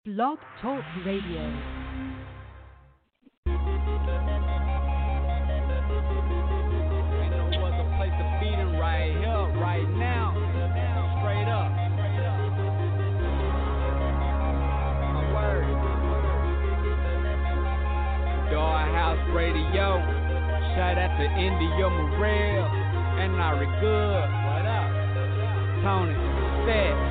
Blog Talk Radio. Ain't no other place to beat 'em right here, right now. Straight up. My word. Dollhouse Radio. Shout out to India Morel and Nari Good. What up? Tony Stat.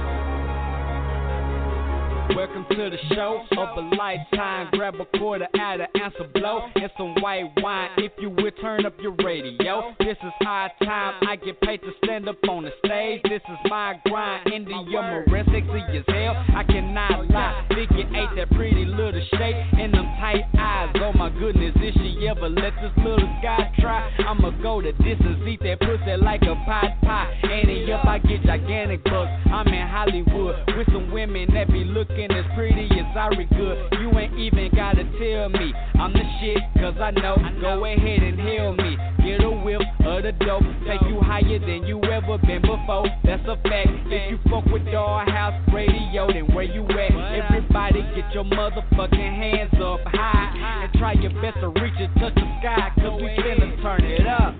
Welcome to the show of a lifetime. Grab a quarter out of answer blow and some white wine. If you will turn up your radio, this is high time. I get paid to stand up on the stage. This is my grind. India Morel, sexy as hell. I cannot lie. Figure eight, that pretty little shape and them tight eyes. Oh my goodness, if she ever let this little guy try, I'ma go the distance, eat that pussy like a pot pie. And up, I get gigantic bucks. I'm in Hollywood with some women that be looking as pretty as Ari Good. You ain't even gotta tell me I'm the shit, cause I know. Go ahead and hail me. Get a whiff of the dope. Take you higher than you ever been before. That's a fact. If you fuck with Dollhouse Radio, then where you at? Everybody get your motherfucking hands up high and try your best to reach and touch the sky, cause we finna turn it up.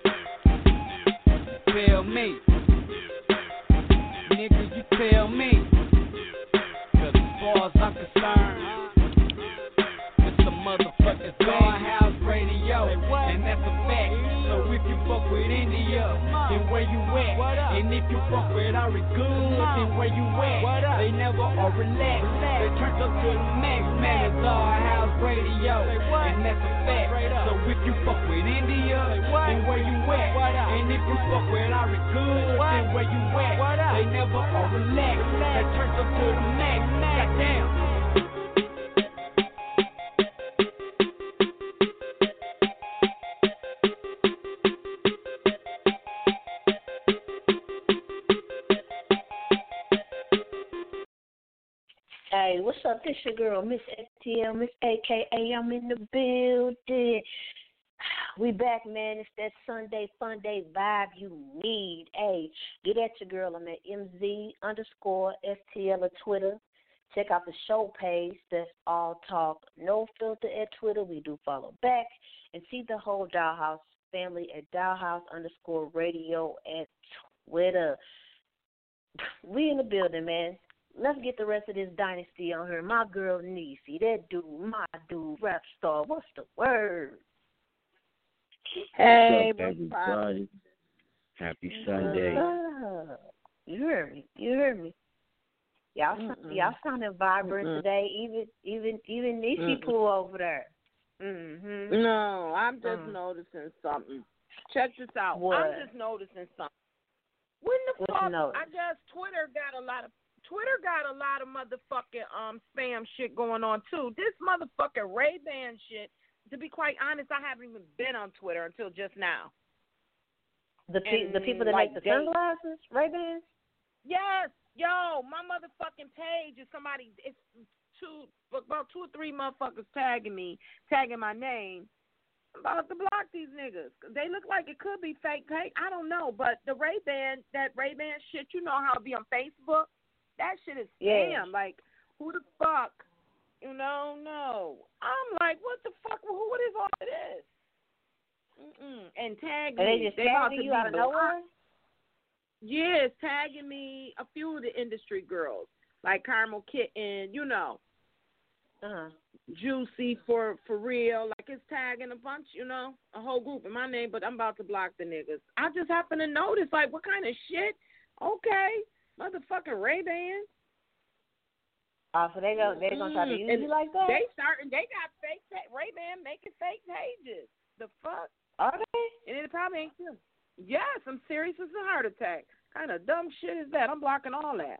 Tell me, nigga, you tell me. Cause as far as I'm concerned, it's the motherfucking Dollhouse Radio, and that's a fact. So if you fuck with India, then where you at? And if you fuck with Ari Good, then where you at? They never are relaxed. They turned up to the max, man. It's Dollhouse Radio, and that's a fact. So if you fuck with India, then where you at? And if you fuck with Ari Good, then where you at? They never are relaxed. They turned up to the max. Goddamn. Hey, what's up? This your girl, Miss ATL, Miss AKA. I'm in the building. We back, man. It's that Sunday fun day vibe you need. Hey, get at your girl. I'm at MZ_FTL on Twitter. Check out the show page. That's All Talk, No Filter at Twitter. We do follow back. And see the whole Dollhouse family at Dollhouse_radio at Twitter. We in the building, man. Let's get the rest of this dynasty on her. My girl Niecy, that dude, my dude, rap star. What's the word? Hey, what's up, everybody? Happy Sunday. You heard me. You heard me. Y'all sounding vibrant today. Even Niecy pull over there. No, I'm just noticing something. Check this out. What? I'm just noticing something. When the What fuck? you notice? I guess Twitter got a lot of motherfucking spam shit going on too. This motherfucking Ray-Ban shit. To be quite honest, I haven't even been on Twitter until just now. The people that like make the sunglasses, Ray-Bans? Yes, yo, my motherfucking page is somebody. It's about 2 or 3 motherfuckers tagging my name. I'm about to block these niggas. They look like it could be fake page. I don't know, but the Ray-Ban shit, you know how it be on Facebook? That shit is scam. Yeah. Like, who the fuck? You know, no. I'm like, what the fuck? What is all of this? And tag me. And they just tagging you out of nowhere? Yes, tagging me a few of the industry girls, like Caramel Kitten, you know. Juicy for real. Like, it's tagging a bunch, you know, a whole group in my name, but I'm about to block the niggas. I just happen to notice, like, what kind of shit? Okay. Motherfucking Ray-Ban. Oh, so they're gonna try to use you like that? They got fake Ray-Ban making fake pages. The fuck? Are they? And it probably ain't true. Yes, I'm serious as a heart attack. Kind of dumb shit is that? I'm blocking all that.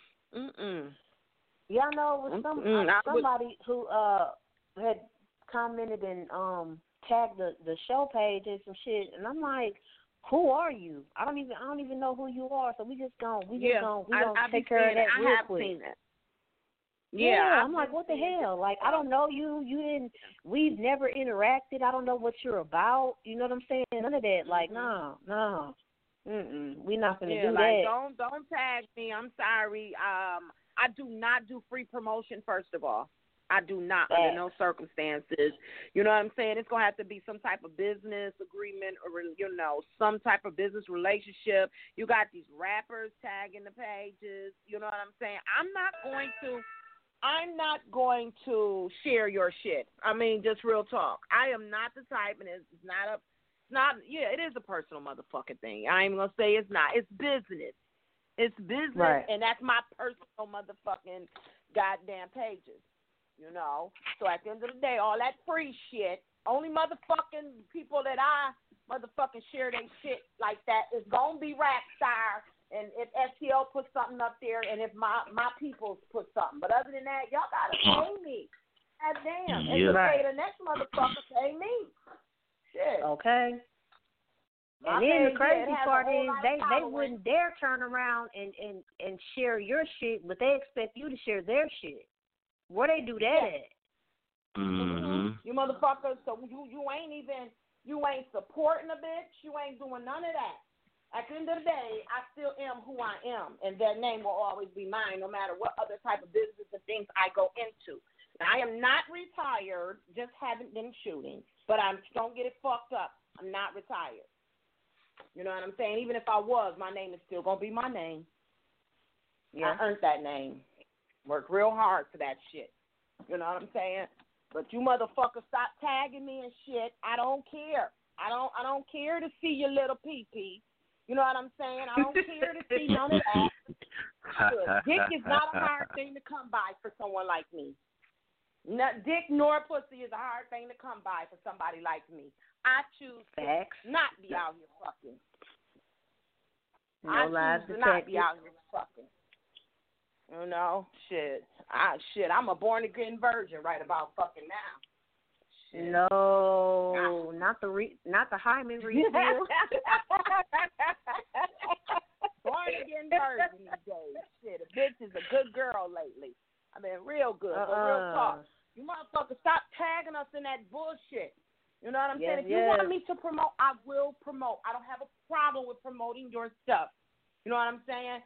Y'all know it was somebody who had commented and tagged the show page and some shit, and I'm like, who are you? I don't even know who you are. So we gonna take care of that real quick. Seen it. Yeah, I'm like, what the hell? Like, I don't know you. We've never interacted. I don't know what you're about. You know what I'm saying? None of that. Like, no. We not gonna do like, that. Don't tag me. I'm sorry. I do not do free promotion, first of all. I do not, under no circumstances. You know what I'm saying? It's going to have to be some type of business agreement or, some type of business relationship. You got these rappers tagging the pages. You know what I'm saying? I'm not going to share your shit. I mean, just real talk. I am not the type, and it is a personal motherfucking thing. I ain't going to say it's not. It's business. It's business, right. And that's my personal motherfucking goddamn pages. So at the end of the day, all that free shit, only motherfucking people that I motherfucking share their shit like that is gonna be Rapstar, and if STL puts something up there, and if my peoples put something. But other than that, y'all gotta pay me. God damn, and pay the next motherfucker, pay me. Shit. Okay. And then the crazy part is they wouldn't dare turn around and share your shit, but they expect you to share their shit. Where they do that at? Mm-hmm. You motherfuckers, so you ain't supporting a bitch. You ain't doing none of that. At the end of the day, I still am who I am, and that name will always be mine, no matter what other type of business and things I go into. Now, I am not retired, just haven't been shooting, but don't get it fucked up. I'm not retired. You know what I'm saying? Even if I was, my name is still gonna be my name. Yeah, I earned that name. Work real hard for that shit. You know what I'm saying? But you motherfuckers stop tagging me and shit. I don't care. I don't care to see your little pee-pee. You know what I'm saying? I don't care to see none of that. Dick is not a hard thing to come by for someone like me. Dick nor pussy is a hard thing to come by for somebody like me. I choose to not be out here fucking. I choose to not be out here fucking. Shit. I'm a born again virgin right about fucking now. Shit. No, not the hymen refill. Born again virgin these days. Shit, a bitch is a good girl lately. I mean, real good. But real talk. You motherfuckers stop tagging us in that bullshit. You know what I'm saying? If you want me to promote, I will promote. I don't have a problem with promoting your stuff. You know what I'm saying?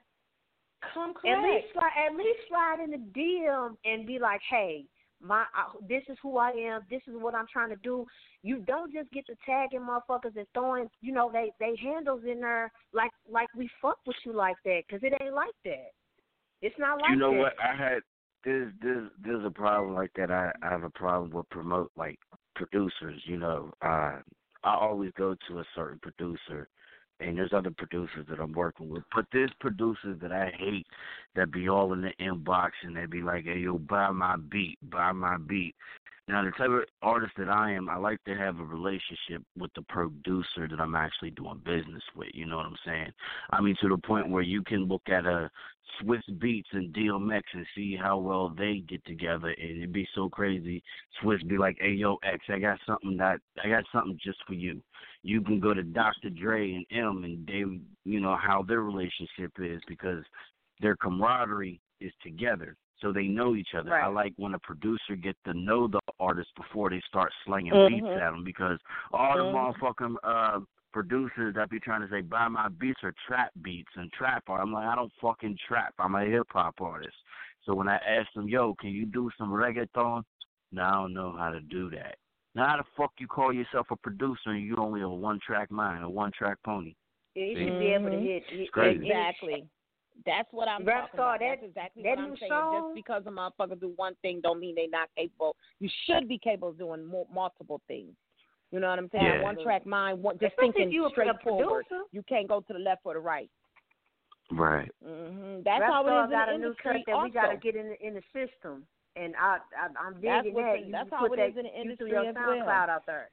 Come correct. At least slide in the DM and be like, hey, this is who I am. This is what I'm trying to do. You don't just get to tagging motherfuckers and throwing, they handles in there like we fuck with you like that, because it ain't like that. It's not like that. You know what? I had there's a problem like that. I have a problem with producers. I always go to a certain producer. And there's other producers that I'm working with. But there's producers that I hate that be all in the inbox and they be like, hey, yo, buy my beat. Now, the type of artist that I am, I like to have a relationship with the producer that I'm actually doing business with. You know what I'm saying? I mean, to the point where you can look at a Swiss Beats and DMX and see how well they get together, and it'd be so crazy. Swiss be like, hey, yo, X, I got something just for you. You can go to Dr. Dre and M, and they, how their relationship is, because their camaraderie is together. So they know each other. Right. I like when a producer gets to know the artist before they start slinging beats at them, because all the motherfucking producers that be trying to say, buy my beats are trap beats and trap art. I'm like, I don't fucking trap. I'm a hip-hop artist. So when I ask them, yo, can you do some reggaeton? No, I don't know how to do that. Now, how the fuck you call yourself a producer and you only a one-track mind, a one-track pony? Yeah, you should be able to hit. Exactly. That's what I'm talking about. That's exactly what I'm saying. Just because a motherfucker do one thing don't mean they're not capable. You should be capable of doing multiple things. You know what I'm saying? Yeah. One track mind, just thinking straight forward. You can't go to the left or the right. Right. Mm-hmm. That's how it is in the industry. That we got to get in the system, and I'm digging that. That's how it is in the industry you threw your SoundCloud out there.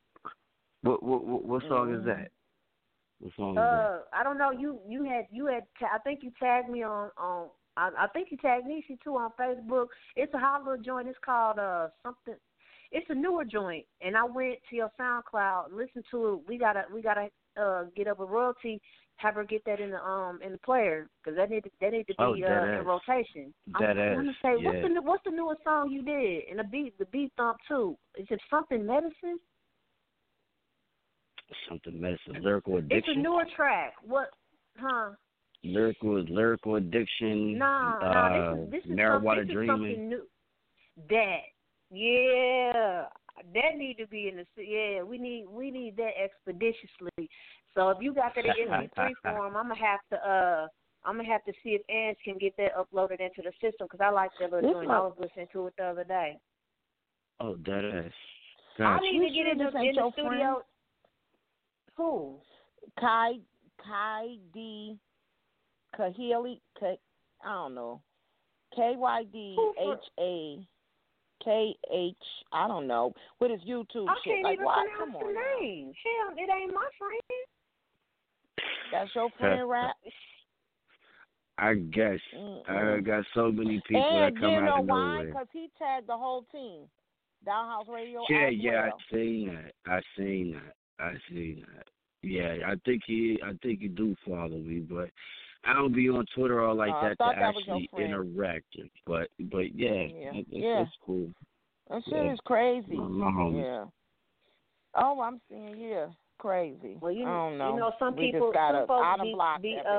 What song is that? What song is that? I don't know. You had. I think you tagged me on. I think you tagged Nishi too on Facebook. It's a hot little joint. It's called something. It's a newer joint, and I went to your SoundCloud, listened to it. We gotta get up a royalty. Have her get that in the player, because that need to be in rotation. I'm gonna say, what's the newest song you did? And the beat thump too. Is it something medicine? Something medicine, lyrical addiction. It's a newer track. What? Huh? lyrical addiction, This is marijuana something dreaming. new. That need to be in the we need that expeditiously. So if you got that in MP3 form, I'm gonna have to see if Ants can get that uploaded into the system because I like that little joint. I was listening to it the other day. Oh, that is. I need to get in the studio. Friend? Who? Kai D. Kahili. I don't know. KYDHA. KH, I don't know, with his YouTube I shit. can't Like, even why? pronounce Come on. the name. Hell, it ain't my friend. That's your friend, Rap? I guess. I got so many people and that come out of nowhere. And you know why? Because he tagged the whole team. Dollhouse Radio as Yeah, well. I seen that. Yeah, I think he do follow me, but I don't be on Twitter all like that to actually interact. But yeah, that's cool. That shit is crazy. Yeah. Oh, I'm seeing crazy. Well, you I don't know. You know, some people, some folks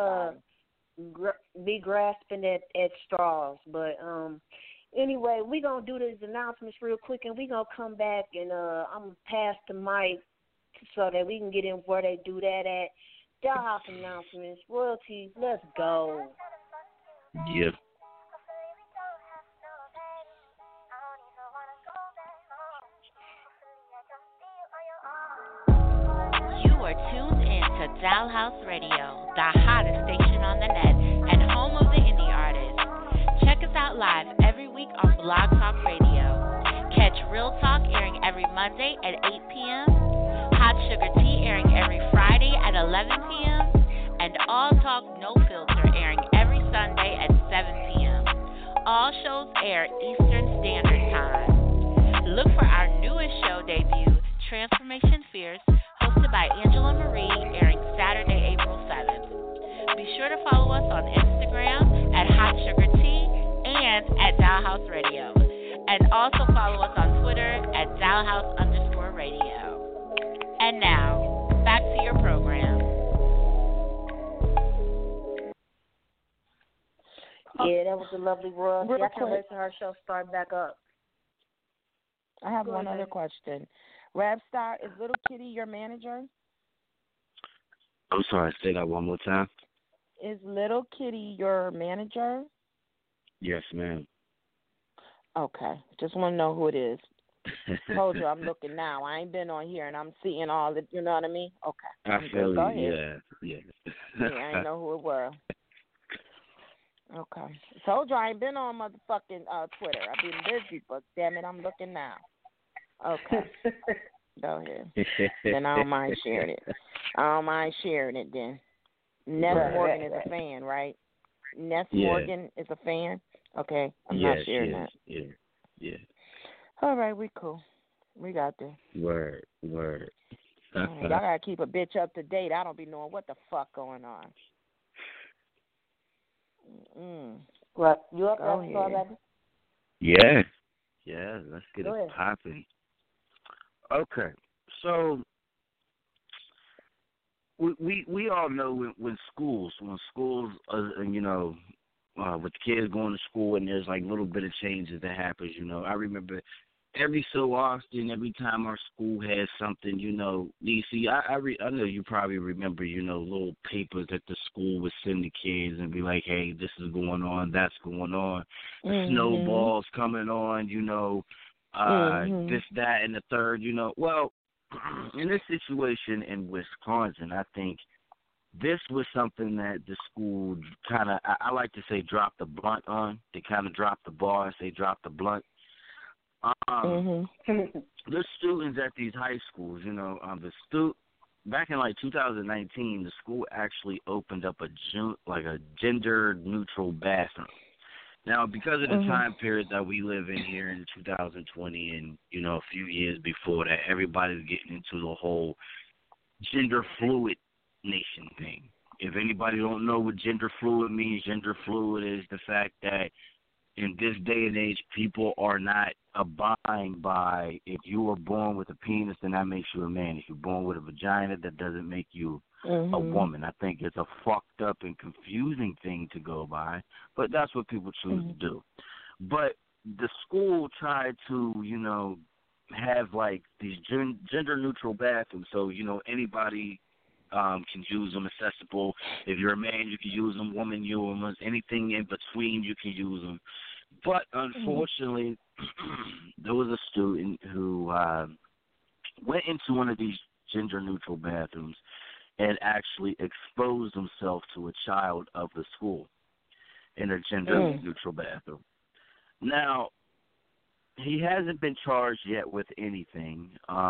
be grasping at straws. But anyway, we gonna do these announcements real quick, and we gonna come back, and I'm gonna pass the mic so that we can get in where they do that at. Dollhouse announcements, royalties, let's go. Yeah. You are tuned in to Dollhouse Radio, the hottest station on the net and home of the indie artists. Check us out live every week on Blog Talk Radio. Catch Real Talk airing every Monday at 8 p.m., Hot Sugar Tea airing every Friday at 11 p.m., and All Talk No Filter airing every Sunday at 7 p.m. All shows air Eastern Standard Time. Look for our newest show debut, Transformation Fierce, hosted by Angela Marie, airing Saturday, April 7th. Be sure to follow us on Instagram at Hot Sugar Tea and at Dollhouse Radio. And also follow us on Twitter at Dollhouse_radio. And now, back to your program. Yeah, that was a lovely royalty. I can't wait till her show start back up. I have one other question. Rapstar, is Little Kitty your manager? I'm sorry, say that one more time. Is Little Kitty your manager? Yes, ma'am. Okay. Just want to know who it is. Told you I'm looking now. I ain't been on here and I'm seeing all the, you know what I mean? Okay. I feel Go you. ahead. Yeah. I ain't know who it was. Okay. Told you I ain't been on motherfucking Twitter. I've been busy, but damn it, I'm looking now. Okay. Go ahead. Then I don't mind sharing it. Then. Ness Morgan is a fan, right? Ness Morgan is a fan? Okay. I'm not sharing that. Yeah. All right, we cool. We got this. Word. Y'all gotta keep a bitch up to date. I don't be knowing what the fuck going on. What? You up there, baby? Yeah. Yeah, let's get it popping. Okay. So we all know when schools with the kids going to school and there's like little bit of changes that happens, I remember every so often, every time our school has something, you see, I know you probably remember, little papers that the school would send the kids and be like, hey, this is going on, that's going on, snowballs coming on, this, that, and the third, Well, in this situation in Wisconsin, I think this was something that the school kind of, I like to say, dropped the blunt on. They kind of dropped the bars. They dropped the blunt. The students at these high schools, back in like 2019, the school actually opened up a gender-neutral bathroom. Now, because of the time period that we live in here in 2020 and, a few years before that, everybody's getting into the whole gender fluid nation thing. If anybody don't know what gender fluid means, gender fluid is the fact that in this day and age, people are not abiding by, if you were born with a penis, then that makes you a man. If you're born with a vagina, that doesn't make you a woman. I think it's a fucked up and confusing thing to go by, but that's what people choose to do. But the school tried to, you know, have like these gender neutral bathrooms, so you know anybody can use them, accessible. If you're a man, you can use them. Woman, you use them. Anything in between, you can use them. But unfortunately, there was a student who went into one of these gender neutral bathrooms and actually exposed himself to a child of the school in a gender neutral bathroom. Now, he hasn't been charged yet with anything.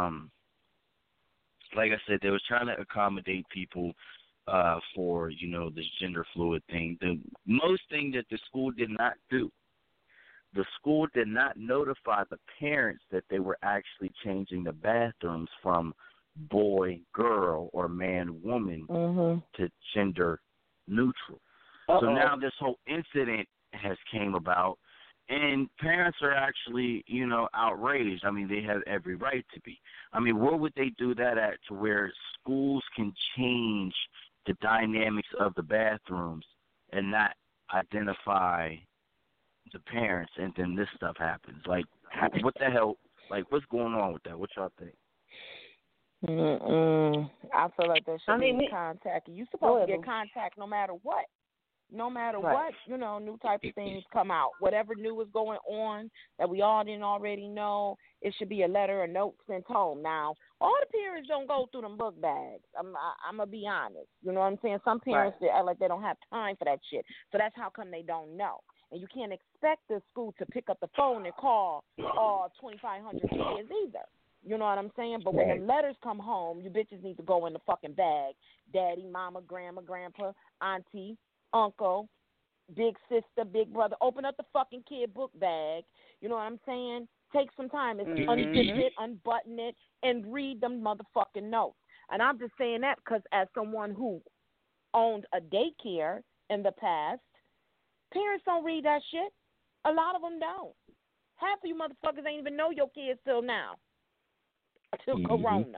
Like I said, they were trying to accommodate people for, you know, this gender fluid thing. The most thing that the school did not do, the school did not notify the parents that they were actually changing the bathrooms from boy, girl, or man, woman to gender neutral. So now this whole incident has came about, and parents are actually, you know, outraged. I mean, they have every right to be. I mean, where would they do that at, to where schools can change the dynamics of the bathrooms and not identify the parents, and then this stuff happens? Like, what the hell? Like, what's going on with that? What y'all think? I feel like there should be contact. You're supposed to get contact no matter what. No matter what, you know, new type of things come out. Whatever new is going on that we all didn't already know, it should be a letter or note sent home. Now, all the parents don't go through them book bags. I'm going to be honest. You know what I'm saying? Some parents, they act like they don't have time for that shit. So that's how come they don't know. And you can't expect the school to pick up the phone and call all 2,500 kids either. You know what I'm saying? But when the letters come home, you bitches need to go in the fucking bag. Daddy, mama, grandma, grandpa, auntie, uncle, big sister, big brother, open up the fucking kid book bag. You know what I'm saying? Take some time and unzip it, unbutton it, and read them motherfucking notes. And I'm just saying that because as someone who owned a daycare in the past, parents don't read that shit. A lot of them don't. Half of you motherfuckers ain't even know your kids till now. Till Corona.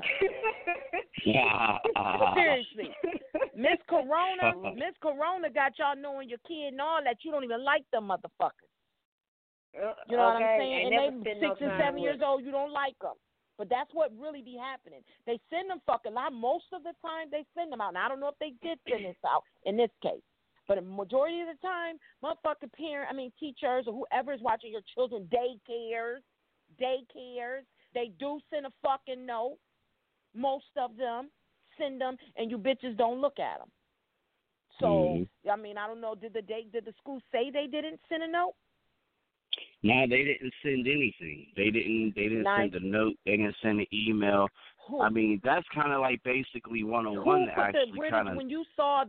Seriously. Miss Corona got y'all knowing your kid and all that. You don't even like them motherfuckers. You know what I'm saying? And they 6 and 7 years old, you don't like them. But that's what really be happening. They send them fucking out. Most of the time they send them out. Now, I don't know if they did send this out in this case. But the majority of the time, motherfucking teachers or whoever is watching your children, daycares, they do send a fucking note. Most of them send them, and you bitches don't look at them. So, I mean, I don't know. Did the school say they didn't send a note? No, they didn't send anything. They didn't send a note. They didn't send an email. Who? I mean, that's kind of like basically one-on-one. When you saw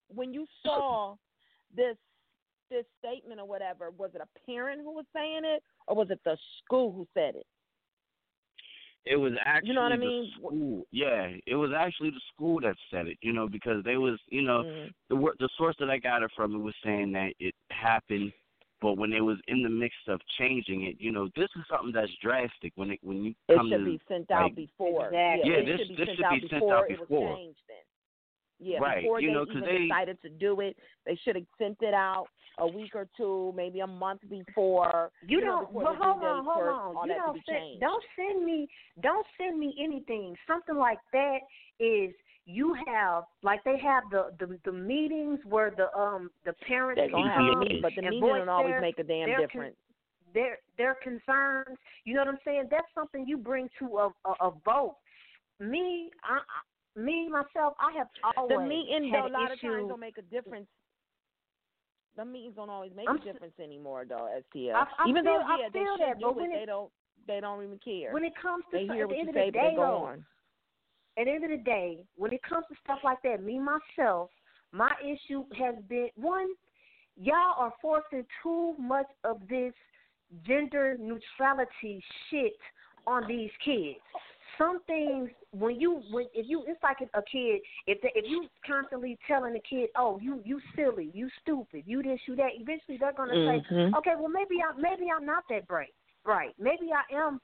this statement or whatever, was it a parent who was saying it, or was it the school who said it? It was actually, you know what I mean? School. Yeah, it was actually the school that said it, you know, because they was, you know, the source that I got it from, it was saying that it happened, but when they was in the mix of changing it, you know, this is something that's drastic. When you come it should be sent out before. Exactly. Yeah, this should be sent out before. It was changed then. Yeah, right. Before you they know, even decided to do it, they should have sent it out a week or two, maybe a month before. You don't. Well, hold on. You don't send me anything. Something like that is you have, like they have the meetings where the parents they're gonna have a meeting, but the meeting don't always make a damn difference. Their concerns. You know what I'm saying? That's something you bring to a vote. Myself, I have always the meeting had though, a lot issue. of times don't make a difference. The meetings don't always make a difference anymore, though. STL. Even though they should do it, they don't even care. When it comes to they hear at what the you end say, of the but day, they go on. At the end of the day, when it comes to stuff like that, myself, my issue has been one. Y'all are forcing too much of this gender neutrality shit on these kids. Some things, it's like a kid. If you constantly telling the kid, oh, you silly, you stupid, you this, you that, eventually they're gonna say, okay, well maybe I'm not that bright. Right. Maybe I am,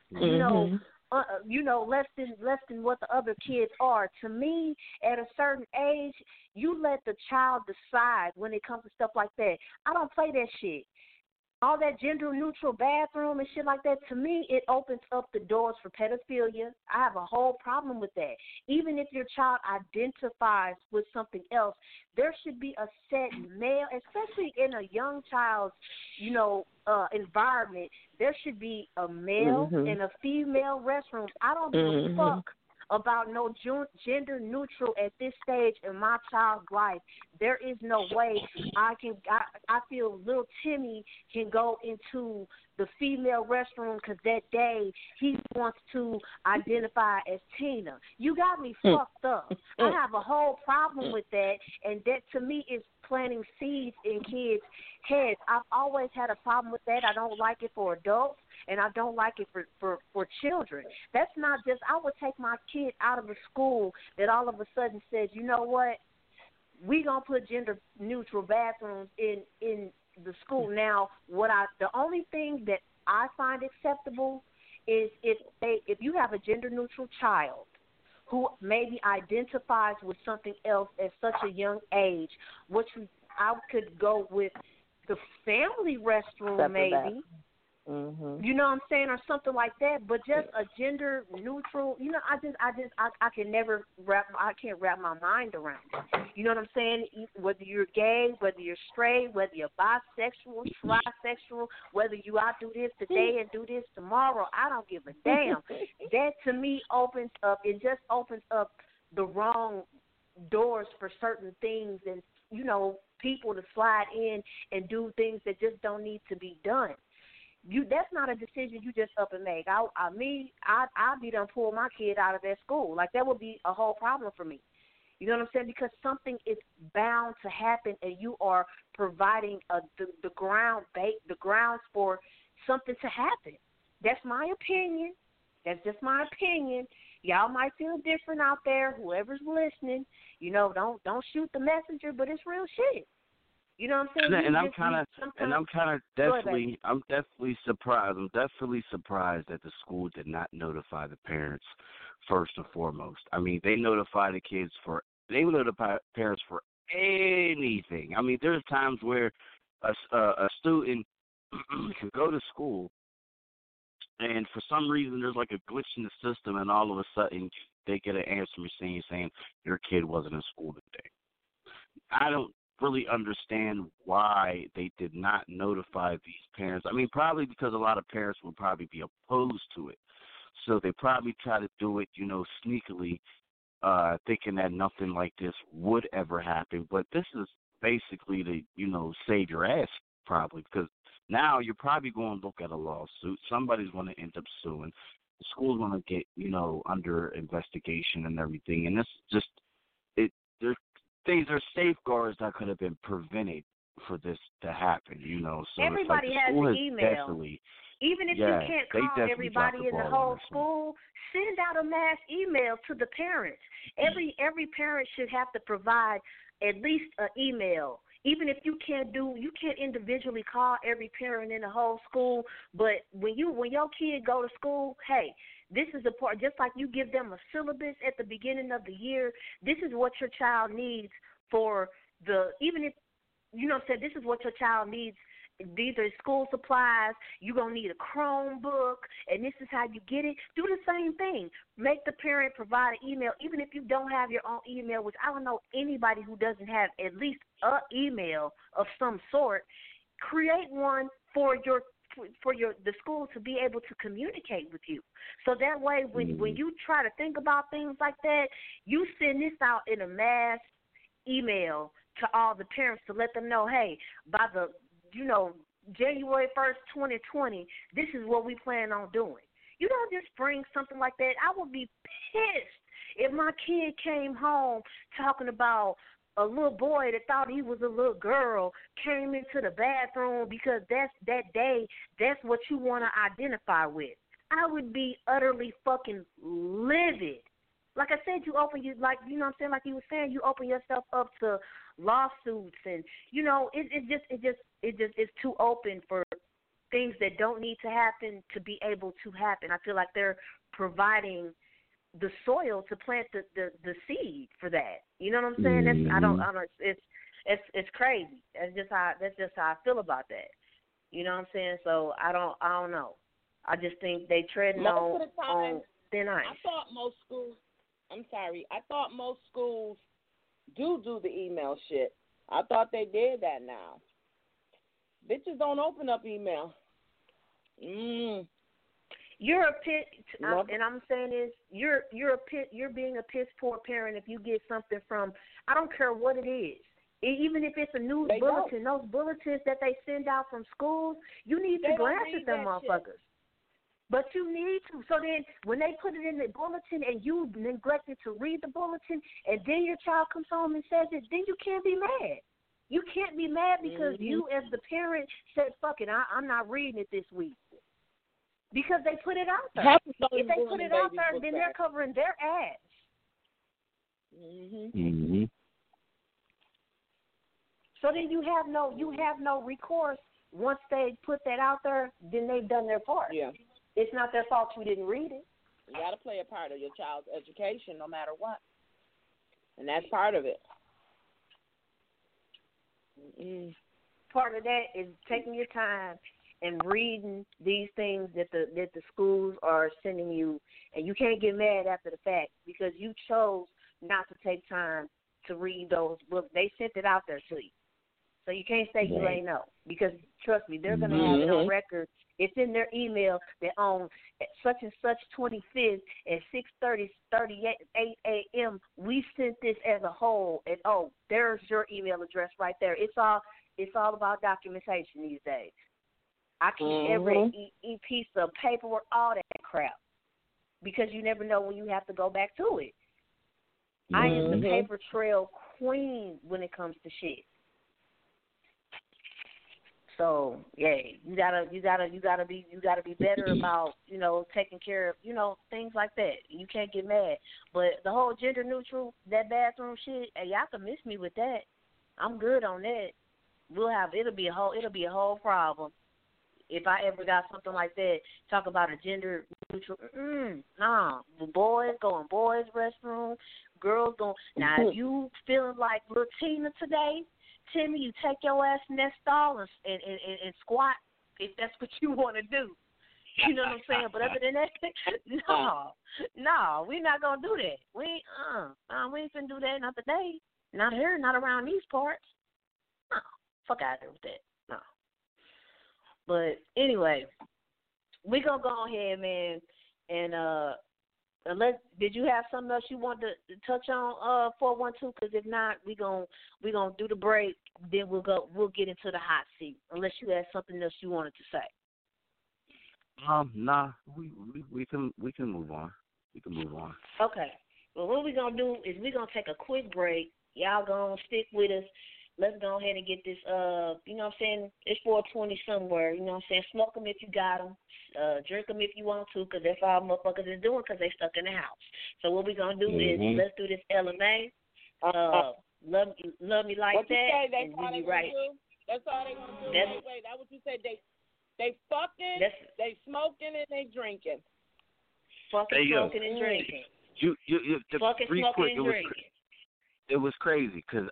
less than what the other kids are. To me, at a certain age, you let the child decide when it comes to stuff like that. I don't play that shit. All that gender-neutral bathroom and shit like that, to me, it opens up the doors for pedophilia. I have a whole problem with that. Even if your child identifies with something else, there should be a set male, especially in a young child's, environment. There should be a male and a female restroom. I don't give a fuck about no gender neutral at this stage in my child's life. There is no way I feel little Timmy can go into the female restroom because that day he wants to identify as Tina. You got me fucked up. I have a whole problem with that, and that to me is planting seeds in kids' heads. I've always had a problem with that. I don't like it for adults, and I don't like it for children. That's not just, I would take my kid out of a school that all of a sudden says, you know what, we going to put gender-neutral bathrooms in the school. Now, the only thing that I find acceptable is if you have a gender-neutral child who maybe identifies with something else at such a young age, which I could go with the family restroom maybe. You know what I'm saying, or something like that. But just a gender neutral, I can never I can't wrap my mind around it. You know what I'm saying? Whether you're gay, whether you're straight, whether you're bisexual, trisexual, whether you out do this today and do this tomorrow, I don't give a damn. That to me opens up the wrong doors for certain things, and people to slide in and do things that just don't need to be done. That's not a decision you just up and make. I'd be done pull my kid out of that school. Like, that would be a whole problem for me. You know what I'm saying? Because something is bound to happen, and you are providing the grounds for something to happen. That's my opinion. That's just my opinion. Y'all might feel different out there. Whoever's listening, don't shoot the messenger, but it's real shit. You know what I'm saying? And I'm definitely surprised. I'm definitely surprised that the school did not notify the parents first and foremost. I mean, they notify parents for anything. I mean, there's times where a student can go to school, and for some reason there's like a glitch in the system, and all of a sudden they get an answer machine saying your kid wasn't in school today. I don't really understand why they did not notify these parents. I mean, probably because a lot of parents would probably be opposed to it. So they probably try to do it, sneakily, thinking that nothing like this would ever happen. But this is basically to, save your ass probably, because now you're probably going to look at a lawsuit. Somebody's going to end up suing. The school's going to get, under investigation and everything. And this just, there's safeguards that could have been prevented for this to happen, So everybody it's like has an email. Even if you can't call everybody in the whole school, send out a mass email to the parents. Every parent should have to provide at least an email. Even if you can't individually call every parent in the whole school, but when your kid go to school, hey, this is the part, just like you give them a syllabus at the beginning of the year, this is what your child needs this is what your child needs. These are school supplies. You're going to need a Chromebook, and this is how you get it. Do the same thing. Make the parent provide an email, even if you don't have your own email, which I don't know anybody who doesn't have at least an email of some sort. Create one for the school to be able to communicate with you. So that way, when you try to think about things like that, you send this out in a mass email to all the parents to let them know, hey, by the January 1st, 2020, this is what we plan on doing. You don't just bring something like that. I would be pissed if my kid came home talking about a little boy that thought he was a little girl came into the bathroom because that's what you want to identify with. I would be utterly fucking livid. Like I said, you open like you were saying, you open yourself up to lawsuits, and it's too open for things that don't need to happen to be able to happen. I feel like they're providing the soil to plant the seed for that. You know what I'm saying? That's, I don't it's crazy. That's just how I feel about that. You know what I'm saying? So I don't know. I just think they treading on thin ice. I thought most schools do the email shit. I thought they did that now. Bitches don't open up email. You're a pit, and I'm saying is you're being a piss poor parent if you get something from, I don't care what it is. Even if it's a news bulletin, those bulletins that they send out from schools, you need to glance at them motherfuckers. But you need to. So then when they put it in the bulletin and you neglected to read the bulletin and then your child comes home and says it, then you can't be mad. You can't be mad because you as the parent said, fuck it, I'm not reading it this week. Because they put it out there. If they put it out there, then they're covering their ass. So then you have no recourse once they put that out there. Then they've done their part. Yeah, it's not their fault you didn't read it. You got to play a part of your child's education, no matter what, and that's part of it. Part of that is taking your time and reading these things that the schools are sending you, and you can't get mad after the fact because you chose not to take time to read those books. They sent it out there to you. So you can't say you ain't know because, trust me, they're going to have it on record. It's in their email that on such and such 25th at 6:38 a.m. we sent this as a whole, and there's your email address right there. It's all about documentation these days. I keep every piece of paperwork, all that crap, because you never know when you have to go back to it. I am the paper trail queen when it comes to shit. So yeah, you gotta be better about taking care of things like that. You can't get mad. But the whole gender neutral, that bathroom shit, hey, y'all can miss me with that. I'm good on that. It'll be a whole problem if I ever got something like that. Talk about a gender neutral. Nah, boys go in boys' restroom, girls go. Now if you feeling like little Tina today, Timmy, you take your ass in that stall and squat if that's what you want to do. You know what I'm saying? But other than that, no, we're not gonna do that. We ain't finna do that not today, not here, not around these parts. No, fuck out of there with that. No. But anyway, we gonna go ahead, man, and did you have something else you want to touch on 412? Because if not, we gonna do the break. Then we'll get into the hot seat. Unless you had something else you wanted to say. Nah, we can move on. We can move on. Okay. Well, what we gonna do is we gonna take a quick break. Y'all gonna stick with us. Let's go ahead and get this, you know what I'm saying, it's 420 somewhere, you know what I'm saying, smoke them if you got them, drink them if you want to, because that's all motherfuckers is doing because they stuck in the house. So what we going to do is let's do this LMA, love me like what that, you say, and we be right. That's all they going to do. Wait, that's what you said. They fucking, they smoking, and they drinking. Fucking smoking and drinking. Fucking smoking and drinking. It was crazy because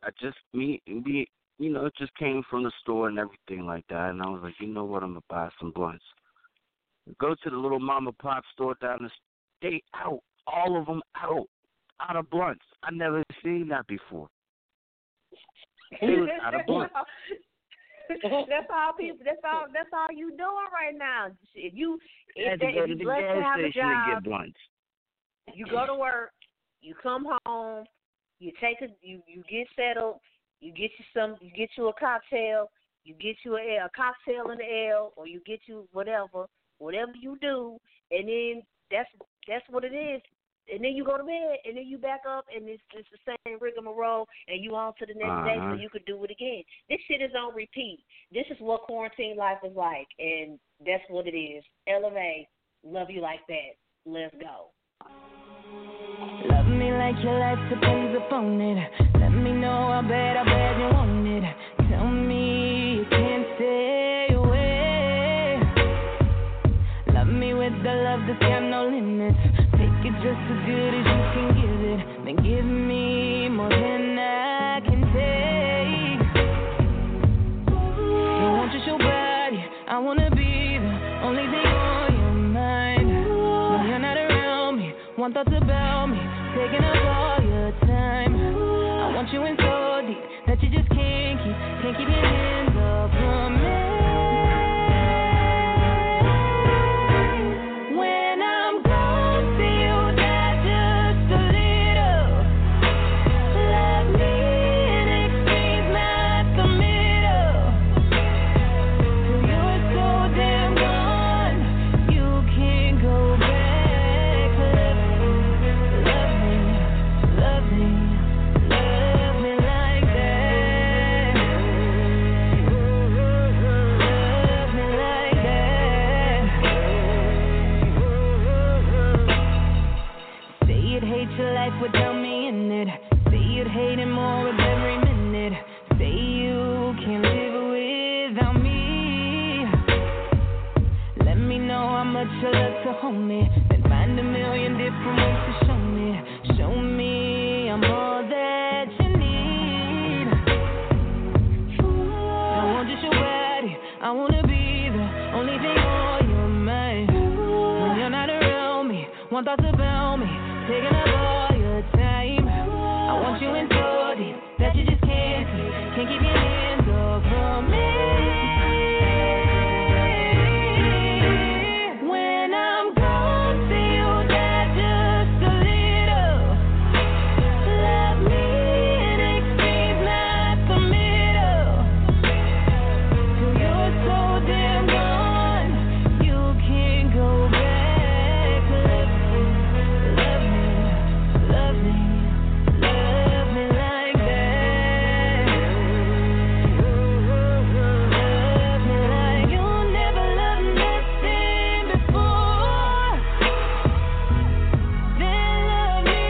it just came from the store and everything like that. And I was like, you know what, I'm going to buy some blunts. Go to the little mom and pop store down the street, out, all of them out of blunts. I never seen that before. They was out of blunts. That's all you doing right now. If you blessed to have a job, get blunts. You go to work, you come home, you get settled, you get you a cocktail, you get you a cocktail in the L, or you get you whatever you do, and then that's what it is. And then you go to bed, and then you back up, and it's the same rigmarole, and you on to the next day so you could do it again. This shit is on repeat. This is what quarantine life is like, and that's what it is. LMA, love you like that. Let's go. Love me like your life depends upon it. Let me know how bad you want it. Tell me you can't stay away. that love that's got no limits. Take it just as good as you can give it. Then give me more than I can take. Don't want just your body, I wanna be the only thing on your mind. When you're not around me, one thoughts about me, taking up all your time. I want you in so deep that you just can't keep your hands off from me. Without me in it, say you'd hate it more with every minute. Say you can't live without me. Let me know how much you love to hold me. Then find a million different ways to show me. Show me I'm all that you need. I want just your body, I wanna be the only thing on your mind. When you're not around me, one thoughts about me, taking up all time. I want you in so deep that you just can't keep your hands off from me. When I'm gone, say you die just a little. Love me in extremes, not the middle. Till you're so damn gone, you can't go back. Love me. Love me like that. Love me like you never loved nothing before. Then love me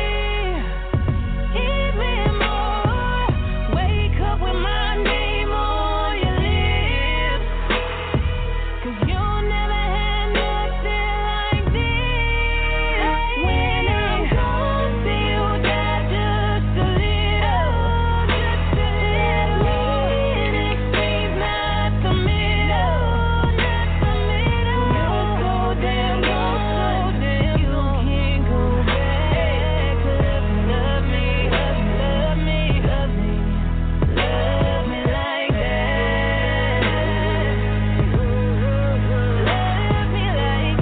even more. Wake up with my name on your lips. 'Cause you never had nothing like this. When I'm gone, say you die just a little. Let me in extremes, not the middle. You're so damn gone, you can't go back. Love me like that. Love me like that. Love me like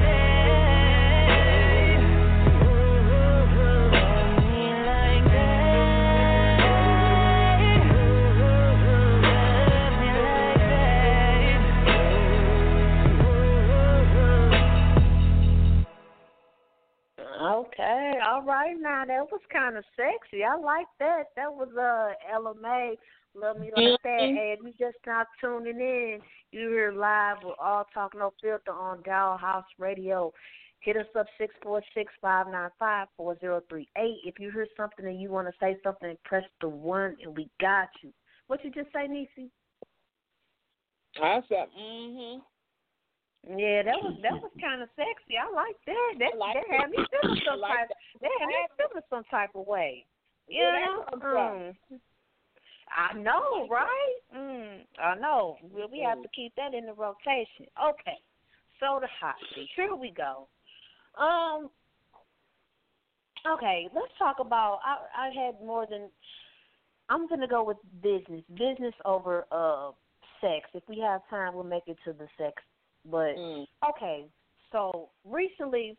Okay, all right now. That was kind of sexy. I like that. That was Ella May, Love Me Like That. And you just now tuning in. You here live with All Talk No Filter on Dollhouse Radio. Hit us up 646-595-4038. If you hear something and you want to say something, press the 1 and we got you. What you just say, Niecy? I said, Yeah, that was kind of sexy. I like that. That had me feeling some type. That had me feeling some type of way. Yeah, I know, right? I know. We have to keep that in the rotation. Okay, so the hot seat. Here we go. Okay, let's talk about. I had more than. I'm gonna go with business. Business over sex. If we have time, we'll make it to the sex. But okay, so recently,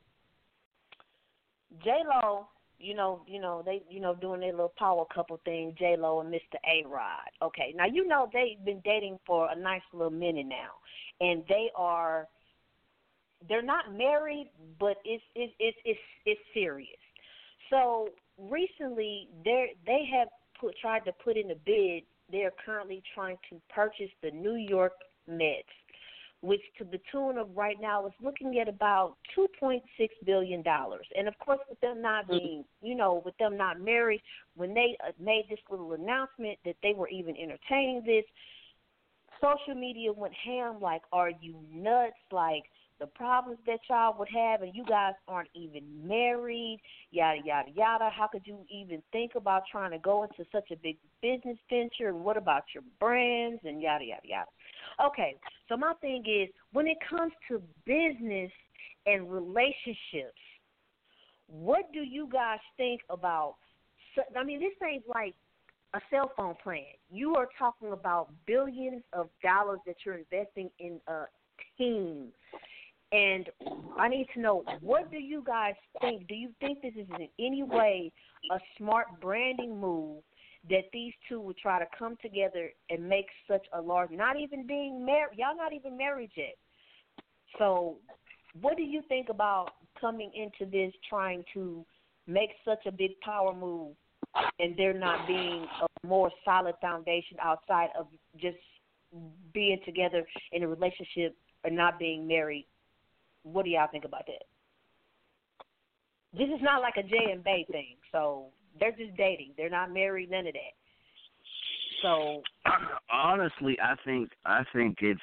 J-Lo, they doing their little power couple thing, J-Lo and Mr. A-Rod. Okay, now they've been dating for a nice little minute now, and they're not married, but it's serious. So recently, they have tried to put in a bid. They're currently trying to purchase the New York Mets, which to the tune of right now is looking at about $2.6 billion. And, of course, with them not being, with them not married, when they made this little announcement that they were even entertaining this, social media went ham like, are you nuts? Like, the problems that y'all would have, and you guys aren't even married, yada, yada, yada. How could you even think about trying to go into such a big business venture? And what about your brands and yada, yada, yada? Okay, so my thing is, when it comes to business and relationships, what do you guys think about? I mean, this ain't like a cell phone plan. You are talking about billions of dollars that you're investing in a team. And I need to know, what do you guys think? Do you think this is in any way a smart branding move that these two would try to come together and make such a large, not even being married, y'all not even married yet. So what do you think about coming into this trying to make such a big power move and there not being a more solid foundation outside of just being together in a relationship or not being married? What do y'all think about that? This is not like a Jay and Bay thing. So they're just dating. They're not married, none of that. So honestly, I think it's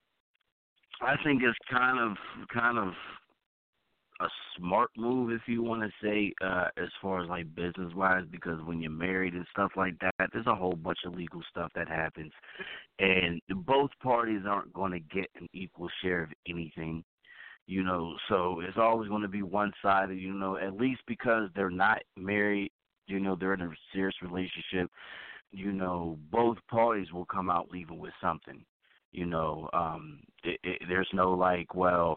kind of a smart move, if you want to say, as far as like business wise, because when you're married and stuff like that, there's a whole bunch of legal stuff that happens, and both parties aren't going to get an equal share of anything, you know. So it's always going to be one sided, you know. At least because they're not married, you know, they're in a serious relationship, you know. Both parties will come out leaving with something, you know. There's no like, well,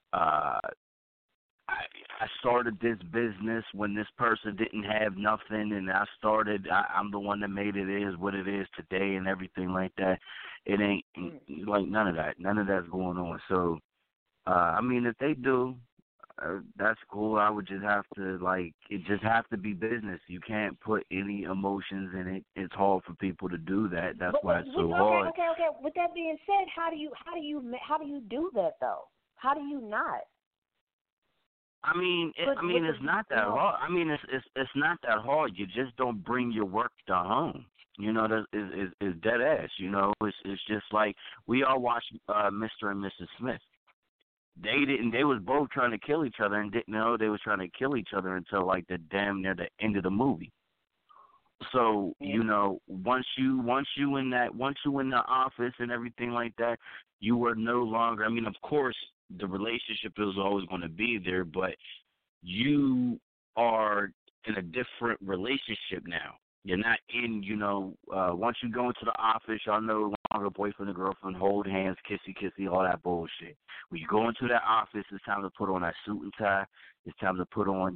I started this business when this person didn't have nothing, and I'm the one that made it is what it is today and everything like that. It ain't like none of that. None of that's going on. So, I mean, if they do, that's cool. I would just have to, like, it just have to be business. You can't put any emotions in it. It's hard for people to do that. That's why it's so hard. Okay. With that being said, how do you do that though? How do you not? I mean, it's not that hard. I mean, it's not that hard. You just don't bring your work to home. You know, that is dead ass. You know, it's just like we all watched Mr. and Mrs. Smith. They was both trying to kill each other and didn't know they was trying to kill each other until like the damn near the end of the movie. So, you know, once you in the office and everything like that, you were no longer, I mean, of course, the relationship is always going to be there, but you are in a different relationship now. You're not in, you know, once you go into the office, y'all no longer boyfriend and girlfriend, hold hands, kissy, all that bullshit. When you go into that office, it's time to put on that suit and tie. It's time to put on,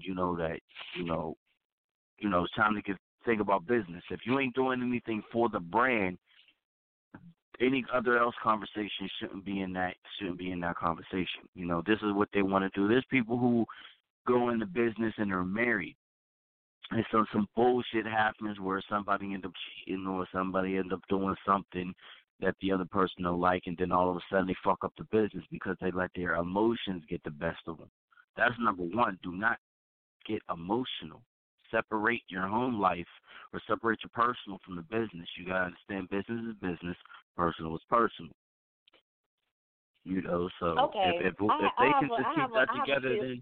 it's time to think about business. If you ain't doing anything for the brand, any other else conversation shouldn't be in that conversation. You know, this is what they want to do. There's people who go into business and are married, and so some bullshit happens where somebody end up cheating or somebody end up doing something that the other person don't like, and then all of a sudden they fuck up the business because they let their emotions get the best of them. That's number one. Do not get emotional. Separate your home life or separate your personal from the business. You got to understand business is business, personal is personal. You know, so if they can just keep that together, then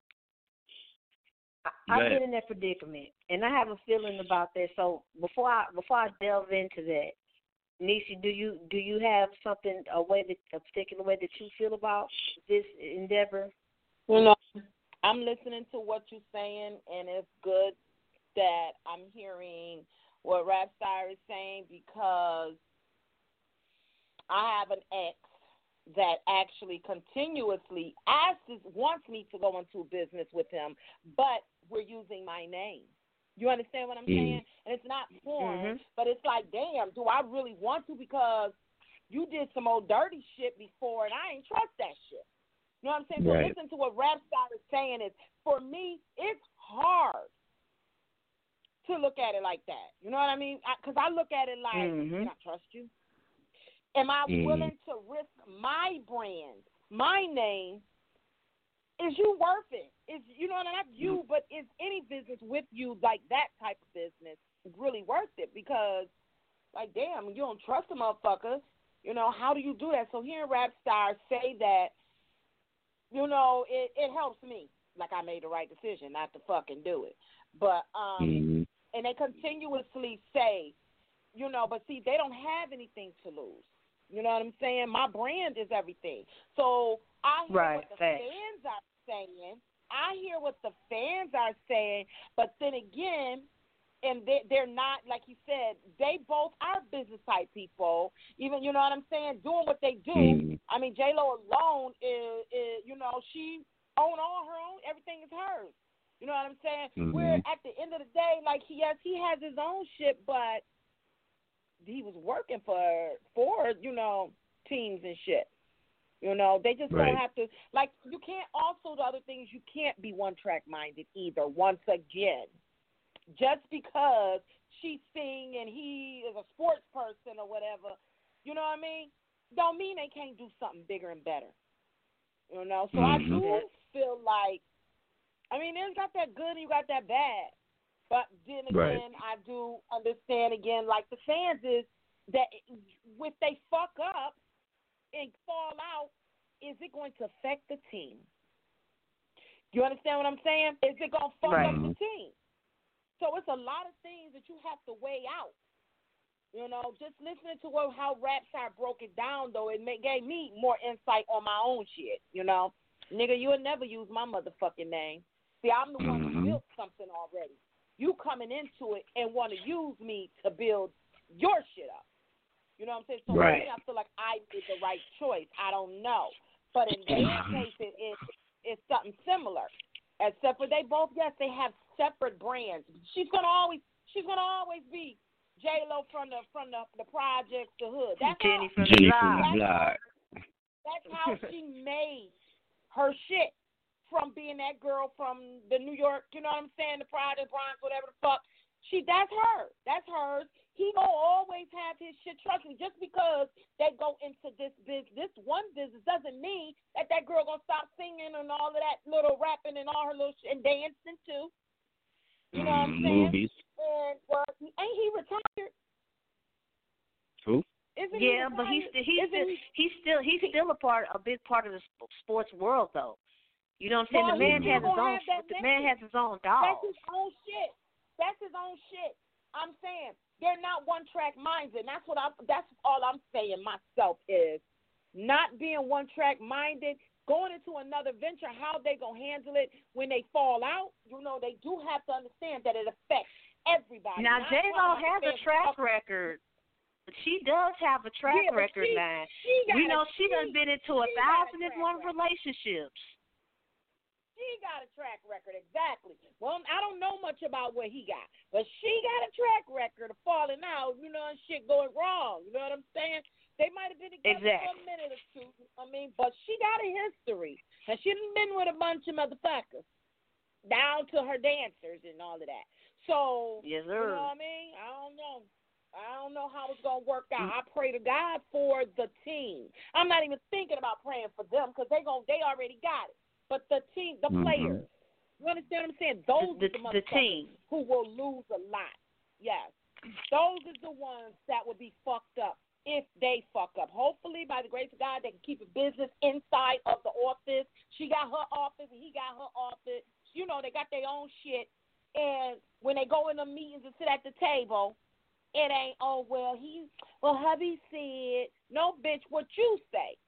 I get in that predicament, and I have a feeling about that. So before I delve into that, Nisha, do you have something, a particular way that you feel about this endeavor? You know, I'm listening to what you're saying, and it's good that I'm hearing what Rapstar is saying, because I have an ex that actually continuously wants me to go into business with him, but we're using my name. You understand what I'm saying? And it's not porn, but it's like, damn, do I really want to? Because you did some old dirty shit before, and I ain't trust that shit. You know what I'm saying? Right. So listen to what Rapstar is saying is, for me, it's hard to look at it like that. You know what I mean? Because I look at it like, can I trust you? Am I willing to risk my brand, my name? Is you worth it? Is, you know, not you, but is any business with you, like that type of business, really worth it? Because, like, damn, you don't trust a motherfucker. You know, how do you do that? So hearing Rapstar say that, it helps me. Like I made the right decision not to fucking do it. But and they continuously say, but see, they don't have anything to lose. You know what I'm saying? My brand is everything. So I hear what the fans are saying. But then again, and they're not, like you said, they both are business type people. Even, you know what I'm saying, doing what they do. I mean, J-Lo alone is she own all her own. Everything is hers. You know what I'm saying? Where at the end of the day, like, he has his own shit, but he was working for teams and shit. They just don't have to, like, you can't, also the other things, you can't be one-track minded either, once again. Just because she sing and he is a sports person or whatever, you know what I mean, don't mean they can't do something bigger and better. So I do feel like, I mean, you got that good and you got that bad. But then again, I do understand, again, like the fans, is that if they fuck up and fall out, is it going to affect the team? You understand what I'm saying? Is it going to fuck up the team? So it's a lot of things that you have to weigh out. Just listening to how Rapstar broke it down, though, it gave me more insight on my own shit, Nigga, you would never use my motherfucking name. See, I'm the one who built something already. You coming into it and want to use me to build your shit up. You know what I'm saying? So maybe I feel like I did the right choice. I don't know. But in their case, it's something similar. Except for they both, yes, they have separate brands. She's gonna always be J-Lo from the projects, the hood. That's Jenny from the block. That's how she made her shit, from being that girl from the New York, you know what I'm saying, the Pride and Bronx, whatever the fuck. That's her. That's hers. He gonna always have his shit. Trust me, just because they go into this one business, doesn't mean that girl gonna stop singing and all of that little rapping and all her little shit and dancing too. You know what I'm saying? Movies. And ain't he retired? Who? But he's still a big part of the sports world, though. You know what I'm saying? The man has his own dog. That's his own shit. I'm saying they're not one-track minded. And that's all I'm saying myself, is not being one-track minded, going into another venture, how they gonna handle it when they fall out. They do have to understand that it affects everybody. Now, J-Lo has a track record. She does have a track record now. We know she done been into 1,001 relationships. She got a track record, exactly. Well, I don't know much about what he got, but she got a track record of falling out, and shit going wrong. You know what I'm saying? They might have been together for a minute or two, but she got a history. And she done been with a bunch of motherfuckers, down to her dancers and all of that. So, yes, sir. You know what I mean? I don't know how it's going to work out. I pray to God for the team. I'm not even thinking about praying for them, because they already got it. But the team, the players, you understand what I'm saying? Those are the motherfuckers team who will lose a lot. Yes. Those are the ones that would be fucked up if they fuck up. Hopefully, by the grace of God, they can keep a business inside of the office. She got her office and he got her office. They got their own shit. And when they go in the meetings and sit at the table, it ain't, hubby said, no, bitch, what you say.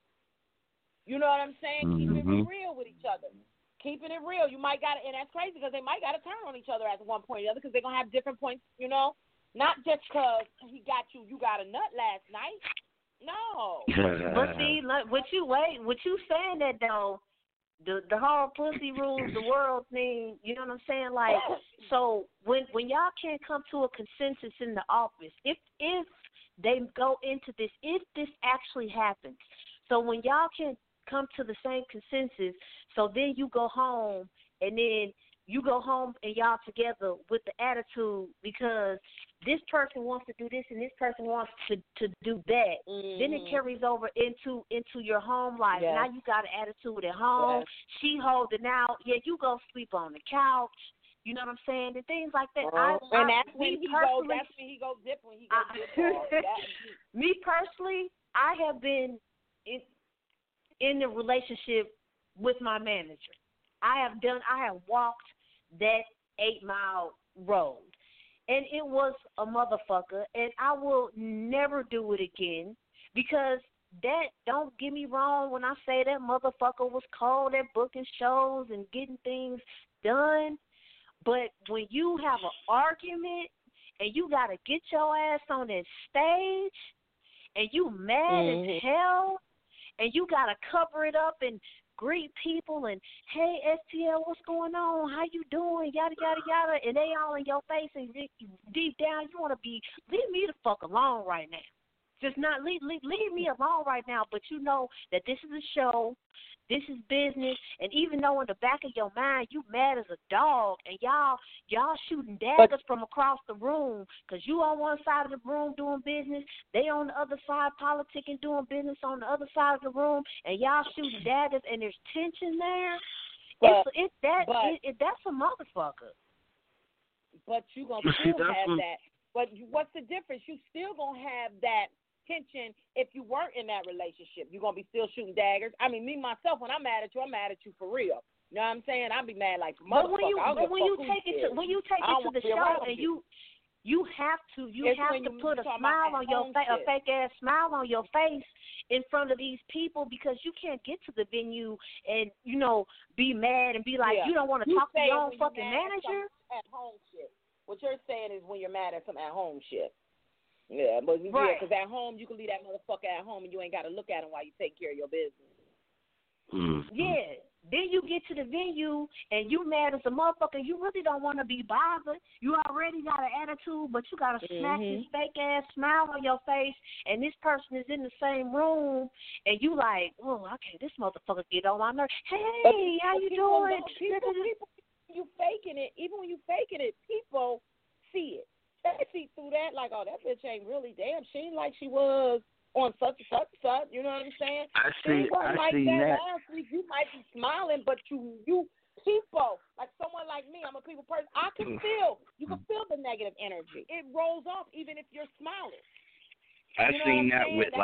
You know what I'm saying? Keeping it real with each other. Keeping it real. You might got to, and that's crazy, because they might got to turn on each other at one point or the other, because they're going to have different points, Not just because he got you got a nut last night. No. But see, what you saying that, though, the whole pussy rules the world thing, you know what I'm saying? Like, so when y'all can't come to a consensus in the office, if they go into this, if this actually happens, so when y'all can't come to the same consensus, so then you go home and y'all together with the attitude, because this person wants to do this and this person wants to do that. Then it carries over into your home life. Yes. Now you got an attitude at home. Yes. She holding out. Yeah, you go sleep on the couch. You know what I'm saying? And things like that. That's when he go dip when he go dip. Me personally, I have been in the relationship with my manager. I have walked that 8-mile road. And it was a motherfucker, and I will never do it again because that, don't get me wrong when I say that motherfucker was cold at booking shows and getting things done, but when you have an argument and you got to get your ass on that stage and you mad as hell and you got to cover it up and greet people and, hey, STL, what's going on? How you doing? Yada, yada, yada. And they all in your face and deep down you want to be, leave me the fuck alone right now. Just not leave me alone right now. But you know that this is a show. This is business. And even though in the back of your mind you mad as a dog and y'all shooting daggers from across the room because you on one side of the room doing business, they on the other side politicking, doing business on the other side of the room, and y'all shooting daggers and there's tension there. That's a motherfucker. But you going to still have that. But what's the difference? You still going to have that tension if you weren't in that relationship. You're going to be still shooting daggers. I mean, me, myself, when I'm mad at you for real. You know what I'm saying? I'll be mad like motherfucker. But when you take it to the show and you have to put a smile on your face, a fake ass smile on your face in front of these people because you can't get to the venue and, you know, be mad and be like, you don't want to talk to your own fucking manager. At home shit. What you're saying is when you're mad at some at home shit. Yeah, but because at home you can leave that motherfucker at home and you ain't got to look at him while you take care of your business. Yeah. Then you get to the venue and you mad as a motherfucker. You really don't want to be bothered. You already got an attitude, but you got to smack this fake ass smile on your face. And this person is in the same room, and you like, oh, okay, this motherfucker get on my nerves. Hey, how you doing? People, you faking it. Even when you faking it, people see it. They see through that, like, oh, that bitch ain't really, damn, she ain't like she was on such and such and such, you know what I'm saying? I see that. Last week, you might be smiling, but you people, like someone like me, I'm a people person, you can feel the negative energy. It rolls off even if you're smiling. I seen that with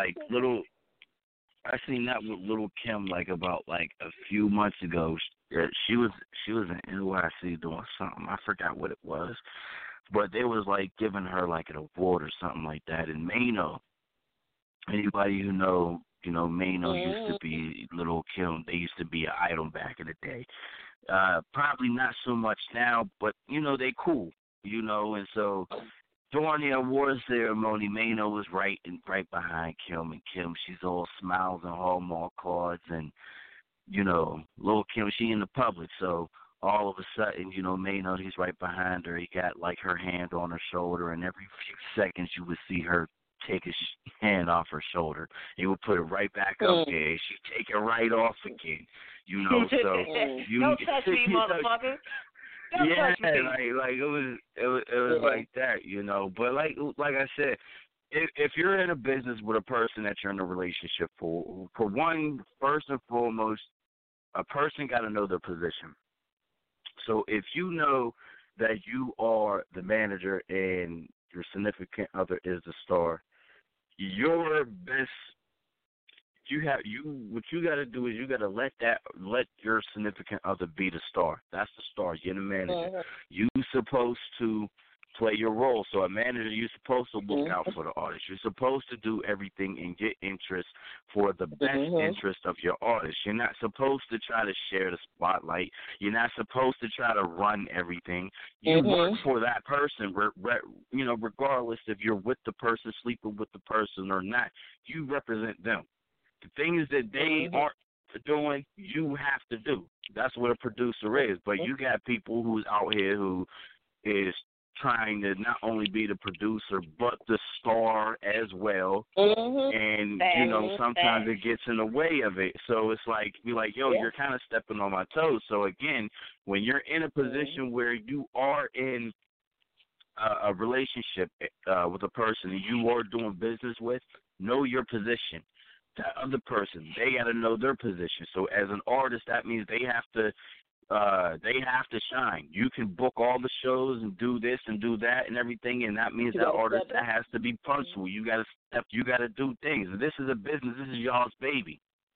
Little Kim, like about like a few months ago. She was in NYC doing something. I forgot what it was. But they was like giving her like an award or something like that. And Mano, anybody who know, Mano used to be Little Kim. They used to be an idol back in the day. Probably not so much now, but they cool, And so during the award ceremony, Mano was right behind Kim, and Kim, she's all smiles and Hallmark cards, and Little Kim, she in the public, so. All of a sudden, Mano, he's right behind her. He got, like, her hand on her shoulder, and every few seconds you would see her take his hand off her shoulder. He would put it right back up there. She'd take it right off again, so. Don't touch me, motherfucker. Don't touch me. Like it was like that, But like I said, if you're in a business with a person that you're in a relationship for one, first and foremost, a person got to know their position. So if you know that you are the manager and your significant other is the star, your best what you got to do is you got to let your significant other be the star. That's the star. You're the manager. You supposed to play your role. So a manager, you're supposed to look out for the artist. You're supposed to do everything in your interest for the best interest of your artist. You're not supposed to try to share the spotlight. You're not supposed to try to run everything. You work for that person, regardless if you're with the person, sleeping with the person or not. You represent them. The things that they aren't doing, you have to do. That's what a producer is. But you got people who's out here who is trying to not only be the producer but the star as well, and sometimes it gets in the way of it. So it's like be like, yo, you're kind of stepping on my toes. So again, when you're in a position where you are in a relationship with a person that you are doing business with, know your position. The other person, they got to know their position. So as an artist, that means they have to shine. You can book all the shows and do this and do that and everything, and that means that artist that has to be punctual. You got to step. You got to do things. This is a business. This is y'all's baby.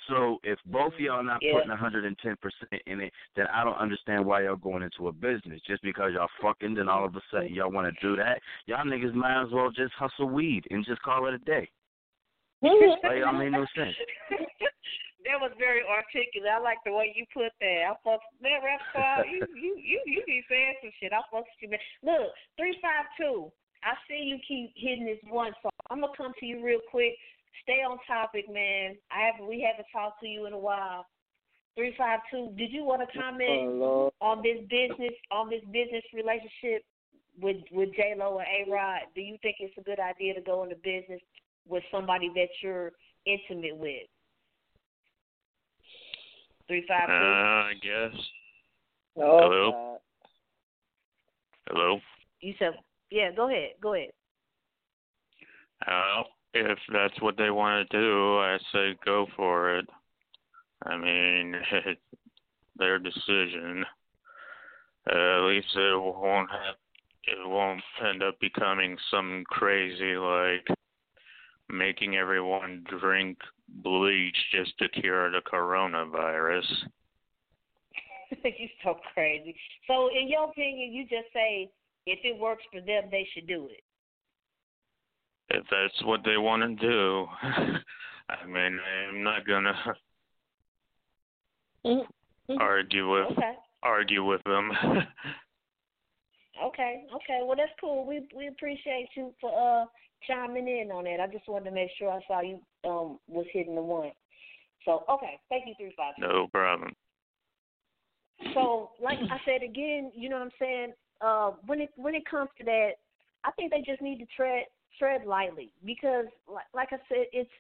So if both of y'all not Yeah. putting 110% in it, then I don't understand why y'all going into a business. Just because y'all fucking, then all of a sudden y'all want to do that. Y'all niggas might as well just hustle weed and just call it a day. Like, y'all made no sense. That was very articulate. I like the way you put that. I fuck man, Rap Squad, you be saying some shit. I fuck with you, man. Look, 352. I see you keep hitting this one, so I'm gonna come to you real quick. Stay on topic, man. We haven't talked to you in a while. 352. Did you want to comment on this business relationship with J-Lo and A-Rod? Do you think it's a good idea to go into business with somebody that you're intimate with? 352. I guess. Oh, Hello? God. Hello? You said, yeah, go ahead. If that's what they want to do, I say go for it. I mean, it's their decision. At least it won't end up becoming something crazy like making everyone drink bleach just to cure the coronavirus. You're so crazy. So, in your opinion, you just say if it works for them, they should do it. If that's what they want to do, I mean, I'm not gonna argue with them. Okay. Well, that's cool. We appreciate you for chiming in on that. I just wanted to make sure I saw you was hitting the one. So, okay. Thank you, 352. No problem. So, like I said again, you know what I'm saying? When it comes to that, I think they just need to tread lightly because, like I said, it's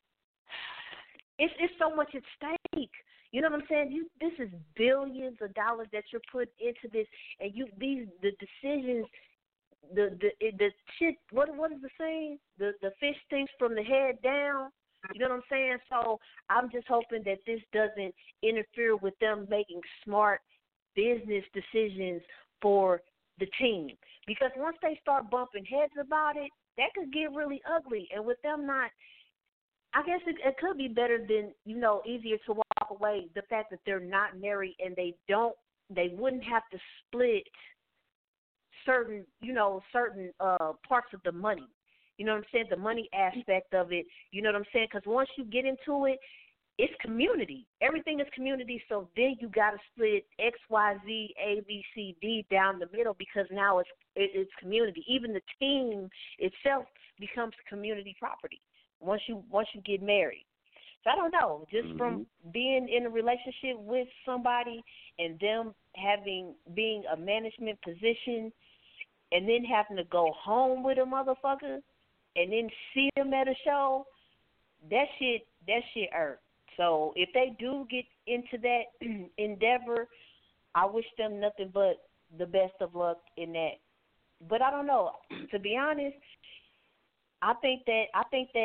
so much at stake. You know what I'm saying? This is billions of dollars that you're putting into this, and the decisions, the shit. What is the saying? The fish stinks from the head down. You know what I'm saying? So I'm just hoping that this doesn't interfere with them making smart business decisions for the team. Because once they start bumping heads about it, that could get really ugly. And with them not, I guess it could be better than, easier to walk away. The fact that they're not married and they wouldn't have to split certain parts of the money. You know what I'm saying? The money aspect of it. You know what I'm saying? Because once you get into it, it's community. Everything is community. So then you got to split X, Y, Z, A, B, C, D down the middle because now it's community. Even the team itself becomes community property once you get married. So I don't know. Just from being in a relationship with somebody and them being a management position and then having to go home with a motherfucker and then see them at a show, that shit hurt. So if they do get into that endeavor, I wish them nothing but the best of luck in that. But I don't know. To be honest, I think that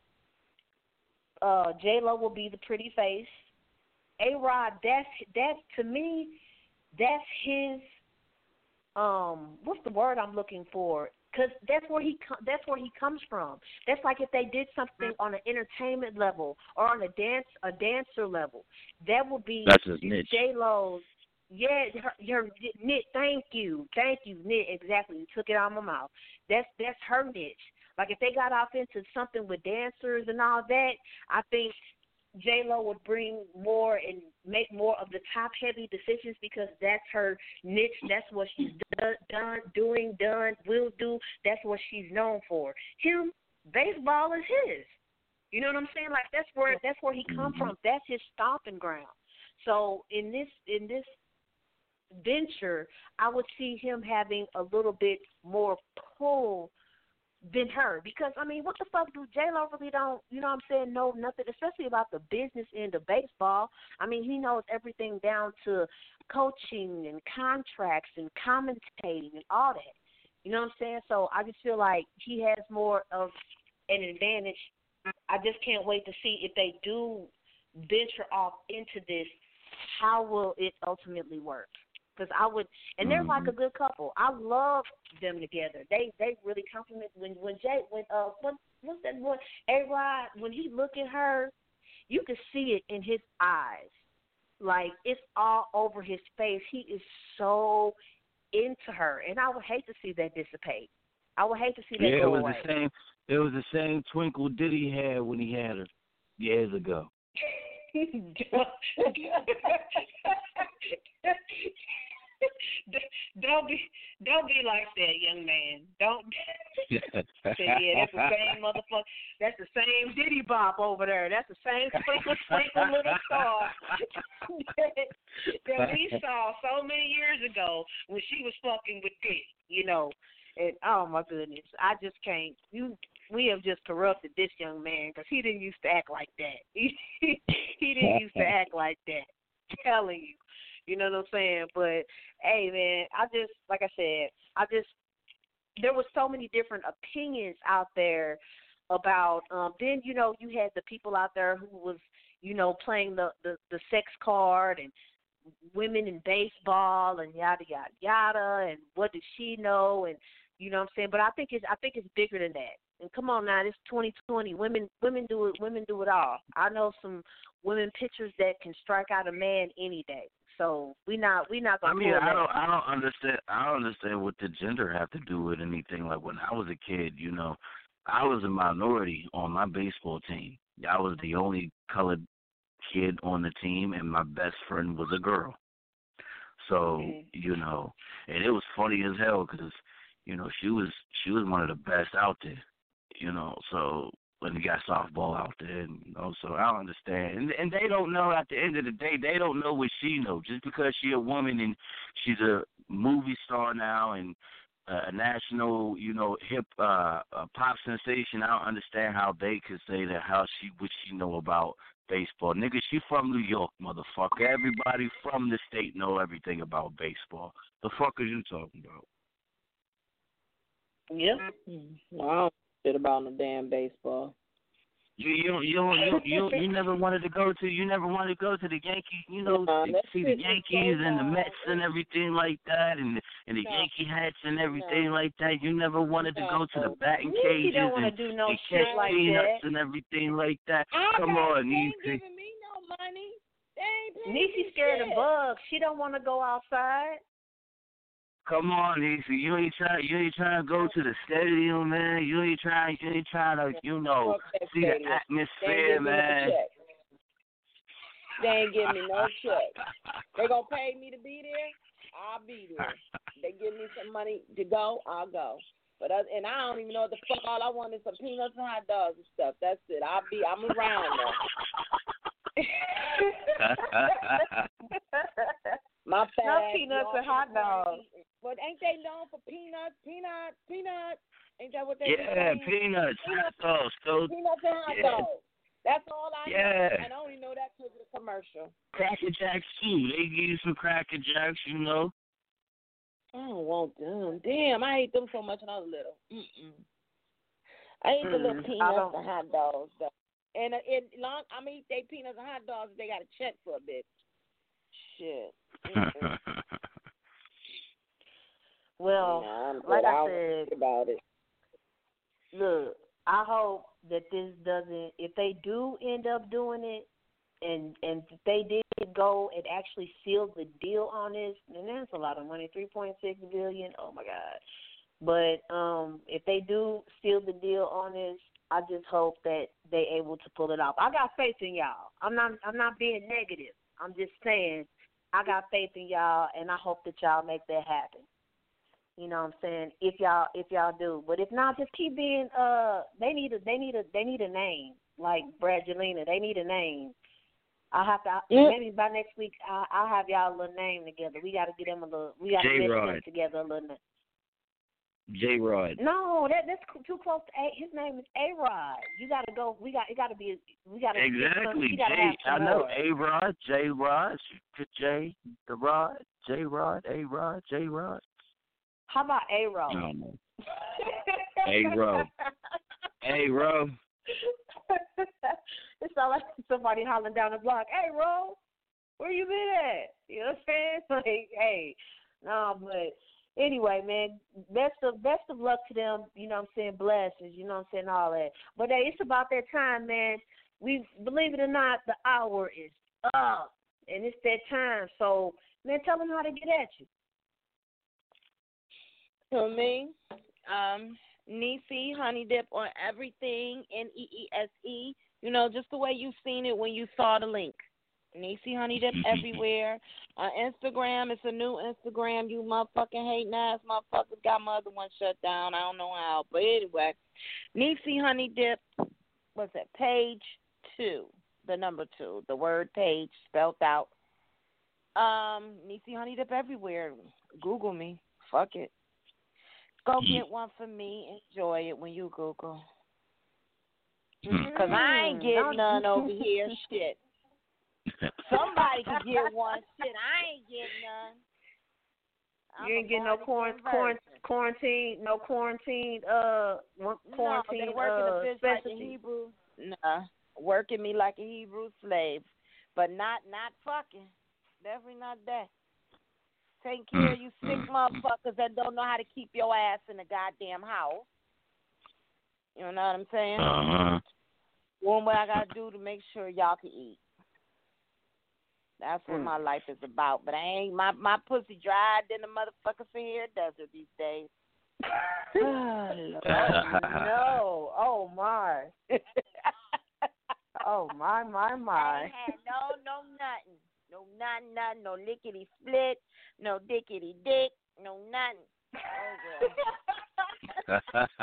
J-Lo will be the pretty face. A-Rod, that's to me, that's his. What's the word I'm looking for? Because that's where he comes from. That's like if they did something on an entertainment level or on a dancer level, that would be that's his niche. J-Lo's. Yeah, her niche. Thank you, niche. Exactly, you took it out of my mouth. That's her niche. Like if they got off into something with dancers and all that, I think J-Lo would bring more and make more of the top-heavy decisions because that's her niche. That's what she's done, will do. That's what she's known for. Him, baseball is his. You know what I'm saying? Like that's where he come from. That's his stomping ground. So in this venture, I would see him having a little bit more pull than her because, I mean, what the fuck do J-Lo really don't, you know what I'm saying, know nothing, especially about the business end of baseball. I mean, he knows everything down to coaching and contracts and commentating and all that. You know what I'm saying? So I just feel like he has more of an advantage. I just can't wait to see if they do venture off into this, how will it ultimately work? Because I would, and they're like a good couple. I love them together. They really compliment what's that boy A-Rod, when he look at her, you can see it in his eyes. Like, it's all over his face. He is so into her, and I would hate to see that dissipate. I would hate to see that go away. It was the same twinkle Diddy had when he had her years ago. Don't be like that, young man. Don't. Say, yeah, that's the same motherfucker. That's the same Diddy Bop over there. That's the same twinkle little star that we saw so many years ago when she was fucking with Diddy. You know, and oh my goodness, I just can't. We have just corrupted this young man because he didn't used to act like that. He didn't used to act like that. I'm telling you. You know what I'm saying? But, hey, man, like I said, there were so many different opinions out there about, then, you know, you had the people out there who was, you know, playing the sex card and women in baseball and yada, yada, yada, and what does she know, and, you know what I'm saying? But I think it's bigger than that. And come on now, it's 2020. Women do it. Women do it all. I know some women pitchers that can strike out a man any day. So we not gonna. I mean, I don't understand. I don't understand what the gender have to do with anything. Like when I was a kid, you know, I was a minority on my baseball team. I was the only colored kid on the team, and my best friend was a girl. So you know, and it was funny as hell because you know she was one of the best out there. You know, so when you got softball out there, and, you know, so I don't understand. And they don't know, at the end of the day, they don't know what she knows. Just because she's a woman and she's a movie star now and a national, you know, hip pop sensation, I don't understand how they could say that, what she know about baseball. Nigga, she from New York, motherfucker. Everybody from the state know everything about baseball. The fuck are you talking about? Yep. Wow. Shit about no damn baseball. You never wanted to go to the Yankees, you know, see the Yankees and the Mets and everything like that, and the Yankee hats and everything like that. You never wanted to go to the batting cages and catch peanuts and everything like that. Come on, They ain't giving me no money. They ain't paying me Niecy scared of bugs. She don't want to go outside. Come on, Niecy. You ain't trying to go to the stadium, man. You ain't trying to, you know, see the atmosphere, man. They ain't giving me no check. They gonna pay me to be there. I'll be there. They give me some money to go. I'll go. But and I don't even know what the fuck. All I want is some peanuts and hot dogs and stuff. That's it. I'm around now. My fat no peanuts and hot dogs. But ain't they known for peanuts? Peanuts. Ain't that what they do? Yeah, peanuts, hot dogs. Peanuts and hot dogs. That's all I know. And I only know that because of the commercial. Cracker Jacks, too. They give you some Cracker Jacks, you know. I don't want them. Damn, I ate them so much when I was little. I ate the little peanuts and hot dogs, though. And I'm eat they peanuts and hot dogs. They got to check for a bit. Shit. Well, like I said, about it. Look, I hope that this doesn't. If they do end up doing it, and if they did go and actually seal the deal on this, then that's a lot of money, $3.6 billion. Oh my God! But if they do seal the deal on this, I just hope that they able to pull it off. I got faith in y'all. I'm not being negative. I'm just saying I got faith in y'all, and I hope that y'all make that happen. You know what I'm saying? If y'all do, but if not, just keep being. They need a name like Bradgelina. They need a name. I'll have to maybe by next week. I'll have y'all a little name together. We got to get them a little. We got to get them together a little. J-Rod. No, that's too close to A. His name is A-Rod. You got to go. We got to be. We got to exactly. I know A-Rod, J-Rod, J the Rod, J-Rod, A-Rod, J-Rod. How about A-Rod? No. A-Rod. A-Rod. It sounds like somebody hollering down the block. Hey, Ro, where you been at? You know what I'm saying? Like, hey, no, but anyway, man, best of luck to them. You know what I'm saying? Blessings. You know what I'm saying? All that. But hey, it's about that time, man. we believe it or not, the hour is up, and it's that time. So, man, tell them how to get at you. To me, Niecy Honey Dip on everything, Neese. You know, just the way you seen it when you saw the link. Niecy Honey Dip everywhere. On Instagram, it's a new Instagram. You motherfucking hating ass motherfuckers got my other one shut down. I don't know how. But anyway, Niecy Honey Dip, what's that? Page 2. The number 2. The word page spelled out. Niecy Honey Dip everywhere. Google me. Fuck it. Go get one for me. Enjoy it when you Google. Because I ain't getting none over here. Shit. Somebody can get one. Shit, I ain't getting none. You ain't getting no quarantine working like a Hebrew. Nah, working me like a Hebrew slave, but not fucking. Definitely not that. Taking care of you sick motherfuckers that don't know how to keep your ass in the goddamn house. You know what I'm saying? Doing what I gotta do to make sure y'all can eat. That's what my life is about. But I ain't my pussy dried in the motherfucker Sahara Desert these days. No. Oh my. Oh my. I ain't had no nothing. No nothing, no lickety split, no dickety dick, no nothing. Oh,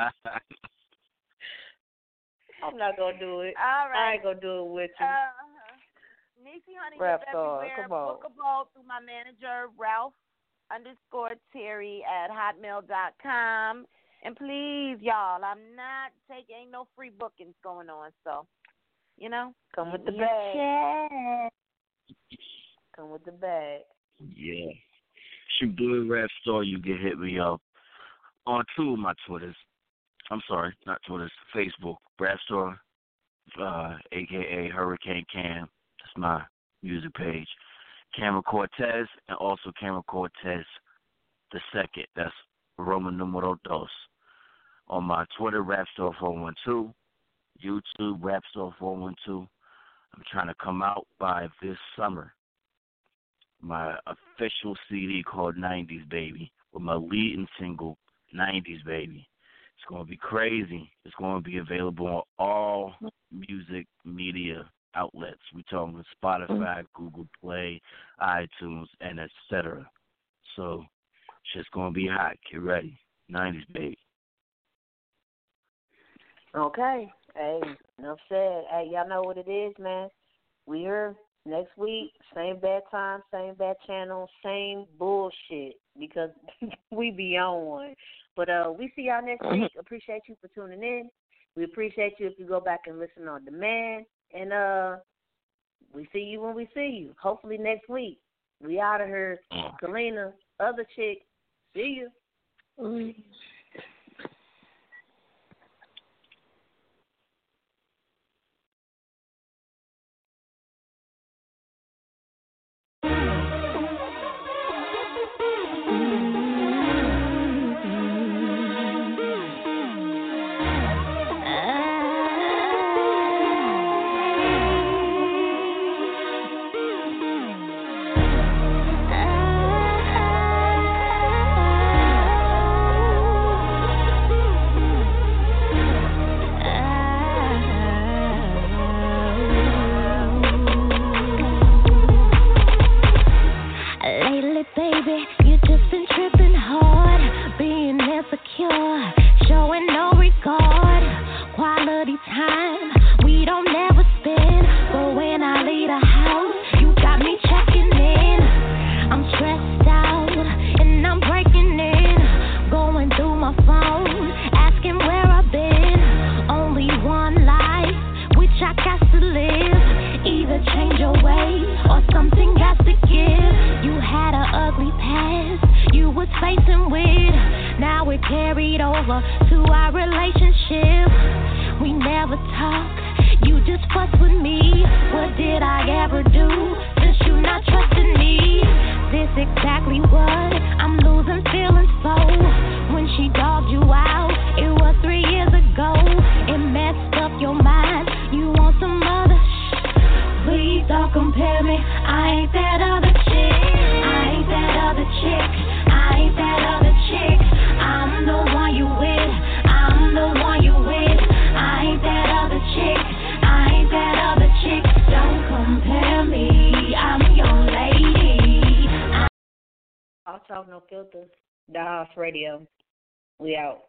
I'm not gonna do it. All right. I ain't gonna do it with you. Niecy Honey Rap Dip star, everywhere. come on. Bookable through my manager, Ralph_Terry@hotmail.com. And please, y'all, I'm not taking, ain't no free bookings going on. So, you know, come with the bag. Come with the bag. Yeah. Shoot, do it, Rap Star. You can hit me up on 2 of my Twitters. I'm sorry, not Twitters. Facebook, Rap Star, a.k.a. Hurricane Cam. That's my music page. Cameron Cortez, and also Cameron Cortez II. That's Roman numero 2. On my Twitter, Rapstar 412. YouTube, Rapstar 412. I'm trying to come out by this summer. My official CD called 90s Baby, with my leading single, 90s Baby. It's going to be crazy. It's going to be available on all music media outlets. We talking Spotify, Google Play, iTunes, and etc. So, shit's going to be hot. Get ready. 90s Baby. Okay. Hey, enough said. Hey, y'all know what it is, man. We here next week. Same bad time, same bad channel, same bullshit, because we be on one. But we see y'all next week. Appreciate you for tuning in. We appreciate you if you go back and listen on demand. And we see you when we see you. Hopefully next week. We out of here. Kalina, other chick. See you. Carried over to our relationship. We never talk. You just fuss with me. What did I ever do since you not trusting me? This exactly what I'm losing feelings for. When she dogged you out, it was 3 years ago. It messed up your mind. You want some other All Talk No Filter, Dollhouse Radio. We out.